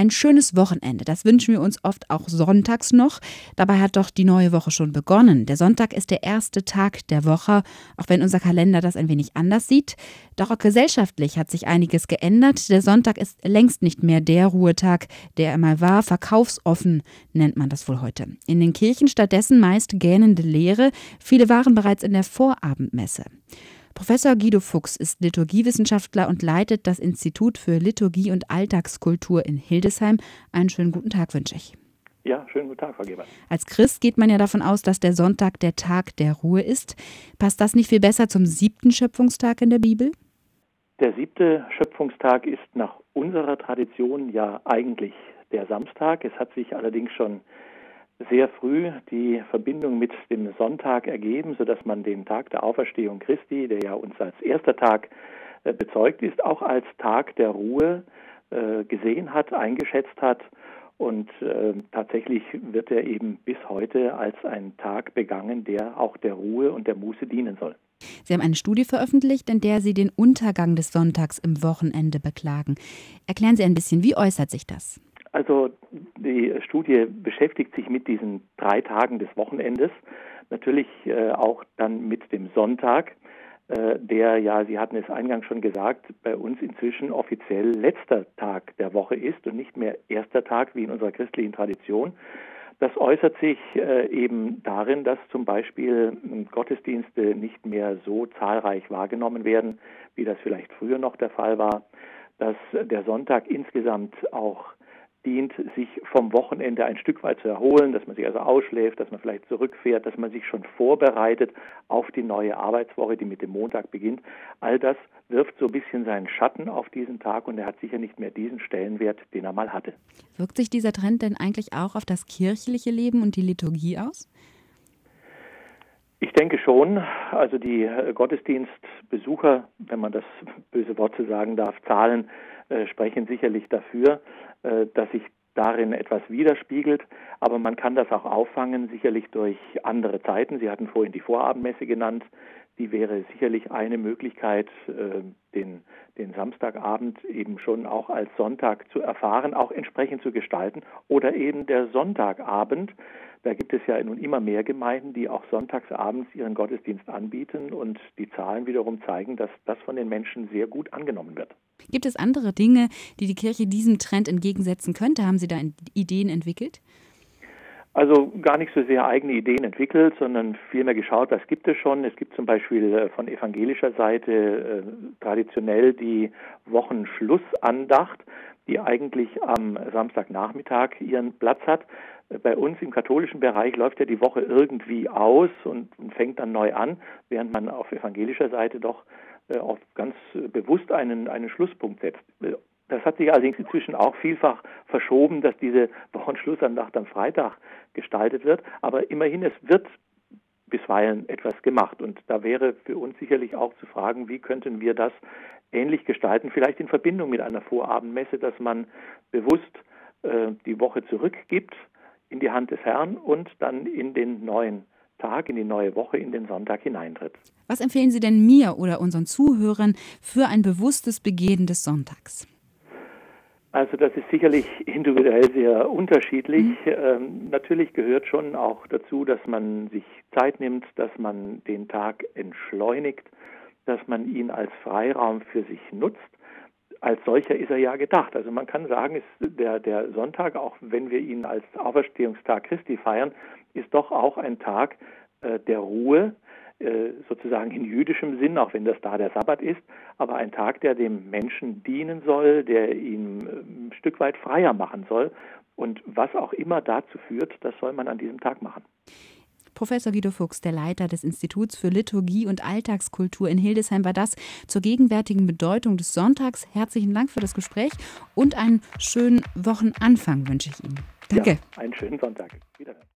Ein schönes Wochenende, das wünschen wir uns oft auch sonntags noch. Dabei hat doch die neue Woche schon begonnen. Der Sonntag ist der erste Tag der Woche, auch wenn unser Kalender das ein wenig anders sieht. Doch auch gesellschaftlich hat sich einiges geändert. Der Sonntag ist längst nicht mehr der Ruhetag, der einmal war. Verkaufsoffen nennt man das wohl heute. In den Kirchen stattdessen meist gähnende Leere. Viele waren bereits in der Vorabendmesse. Professor Guido Fuchs ist Liturgiewissenschaftler und leitet das Institut für Liturgie und Alltagskultur in Hildesheim. Einen schönen guten Tag wünsche ich. Ja, schönen guten Tag, Frau Gebert. Als Christ geht man ja davon aus, dass der Sonntag der Tag der Ruhe ist. Passt das nicht viel besser zum 7. Schöpfungstag in der Bibel? Der 7. Schöpfungstag ist nach unserer Tradition ja eigentlich der Samstag. Es hat sich allerdings schon sehr früh die Verbindung mit dem Sonntag ergeben, sodass man den Tag der Auferstehung Christi, der ja uns als erster Tag bezeugt ist, auch als Tag der Ruhe gesehen hat, eingeschätzt hat. Und tatsächlich wird er eben bis heute als ein Tag begangen, der auch der Ruhe und der Muße dienen soll. Sie haben eine Studie veröffentlicht, in der Sie den Untergang des Sonntags im Wochenende beklagen. Erklären Sie ein bisschen, wie äußert sich das? Also die Studie beschäftigt sich mit diesen 3 Tagen des Wochenendes, natürlich auch dann mit dem Sonntag, der ja, Sie hatten es eingangs schon gesagt, bei uns inzwischen offiziell letzter Tag der Woche ist und nicht mehr erster Tag wie in unserer christlichen Tradition. Das äußert sich eben darin, dass zum Beispiel Gottesdienste nicht mehr so zahlreich wahrgenommen werden, wie das vielleicht früher noch der Fall war, dass der Sonntag insgesamt auch dient, sich vom Wochenende ein Stück weit zu erholen, dass man sich also ausschläft, dass man vielleicht zurückfährt, dass man sich schon vorbereitet auf die neue Arbeitswoche, die mit dem Montag beginnt. All das wirft so ein bisschen seinen Schatten auf diesen Tag und er hat sicher nicht mehr diesen Stellenwert, den er mal hatte. Wirkt sich dieser Trend denn eigentlich auch auf das kirchliche Leben und die Liturgie aus? Ich denke schon. Also die Gottesdienstbesucher, wenn man das böse Wort zu sagen darf, Zahlen sprechen sicherlich dafür, dass sich darin etwas widerspiegelt. Aber man kann das auch auffangen, sicherlich durch andere Zeiten. Sie hatten vorhin die Vorabendmesse genannt. Die wäre sicherlich eine Möglichkeit, den Samstagabend eben schon auch als Sonntag zu erfahren, auch entsprechend zu gestalten. Oder eben der Sonntagabend. Da gibt es ja nun immer mehr Gemeinden, die auch sonntagsabends ihren Gottesdienst anbieten. Und die Zahlen wiederum zeigen, dass das von den Menschen sehr gut angenommen wird. Gibt es andere Dinge, die die Kirche diesem Trend entgegensetzen könnte? Haben Sie da Ideen entwickelt? Also gar nicht so sehr eigene Ideen entwickelt, sondern vielmehr geschaut, was gibt es schon. Es gibt zum Beispiel von evangelischer Seite traditionell die Wochenschlussandacht, die eigentlich am Samstagnachmittag ihren Platz hat. Bei uns im katholischen Bereich läuft ja die Woche irgendwie aus und fängt dann neu an, während man auf evangelischer Seite doch auch ganz bewusst einen Schlusspunkt setzt. Das hat sich allerdings inzwischen auch vielfach verschoben, dass diese Wochenschlussandacht am Freitag gestaltet wird. Aber immerhin, es wird bisweilen etwas gemacht. Und da wäre für uns sicherlich auch zu fragen, wie könnten wir das ähnlich gestalten, vielleicht in Verbindung mit einer Vorabendmesse, dass man bewusst die Woche zurückgibt in die Hand des Herrn und dann in den neuen Tag, in die neue Woche, in den Sonntag hineintritt. Was empfehlen Sie denn mir oder unseren Zuhörern für ein bewusstes Begehen des Sonntags? Also das ist sicherlich individuell sehr unterschiedlich. Natürlich gehört schon auch dazu, dass man sich Zeit nimmt, dass man den Tag entschleunigt, dass man ihn als Freiraum für sich nutzt. Als solcher ist er ja gedacht. Also man kann sagen, ist der Sonntag, auch wenn wir ihn als Auferstehungstag Christi feiern, ist doch auch ein Tag der Ruhe, sozusagen in jüdischem Sinn, auch wenn das da der Sabbat ist, aber ein Tag, der dem Menschen dienen soll, der ihn ein Stück weit freier machen soll. Und was auch immer dazu führt, das soll man an diesem Tag machen. Professor Guido Fuchs, der Leiter des Instituts für Liturgie und Alltagskultur in Hildesheim, war das zur gegenwärtigen Bedeutung des Sonntags. Herzlichen Dank für das Gespräch und einen schönen Wochenanfang wünsche ich Ihnen. Danke. Ja, einen schönen Sonntag. Wiederhören.